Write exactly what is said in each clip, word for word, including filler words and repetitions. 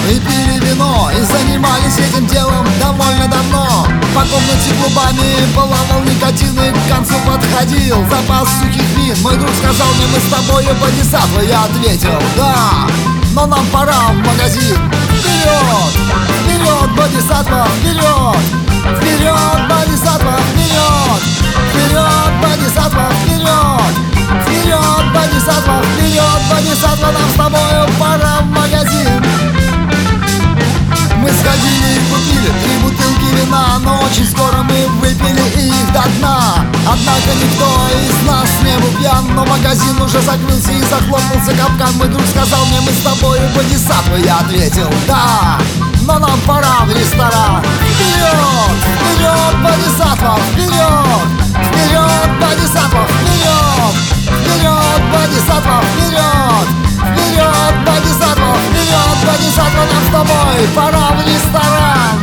и пили вино, и занимались этим делом довольно давно. По комнате клубами половал никотин, и к концу подходил запас сухих вин. Мой друг сказал мне: мы с тобою бодисаттвы. Я ответил: да, но нам пора в магазин. Вперед, вперед, бодисаттва, вперед! Вперед, бодисаттва, вперед! Вперед, бодисаттва, вперед! Вперед, бодисаттва, вперед, бодисаттва, нам с тобою пора в магазин. Мы сходили и купили три бутылки вина, но очень скоро мы выпили их до дна. Однако никто из нас не был пьян, но магазин уже закрылся и захлопнулся капкан. Мой друг сказал мне: мы с тобою бодисаттвы. Я ответил: да, но нам пора в ресторан. Вперед, вперед, бодисаттва, вперед! Вперед, бодисаттва, вперед! Вперед, бодисаттва, вперед! Вперед, бодисаттва, вперед, бодисаттва, нам с тобой пора в ресторан.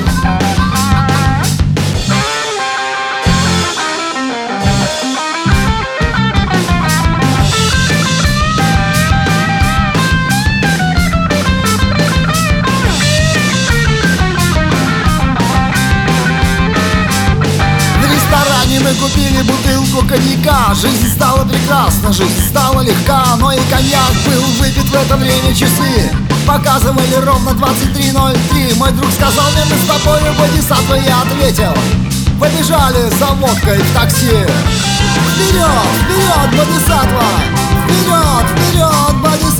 Мы купили бутылку коньяка. Жизнь стала прекрасна, жизнь стала легка. Но и коньяк был выпит в это время. Часы показывали ровно двадцать три ноль три. Мой друг сказал мне: мы с тобою бодисаттвы. Я ответил: побежали за водкой в такси. Вперед, вперед, бодисаттва! Вперед, вперед, бодисаттва!